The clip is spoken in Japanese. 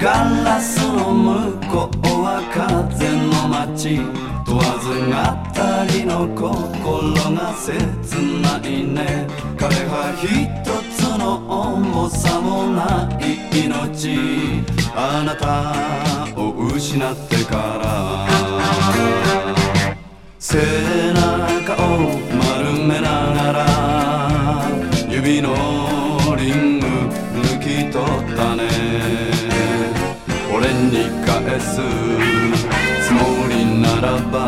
ガラスの向こうは風の街、問わず語りの心が切ないね。彼は一つの重さもない命、あなたを失ってから背中を丸めながら指のリング抜き取ったね。俺に返すつもりならば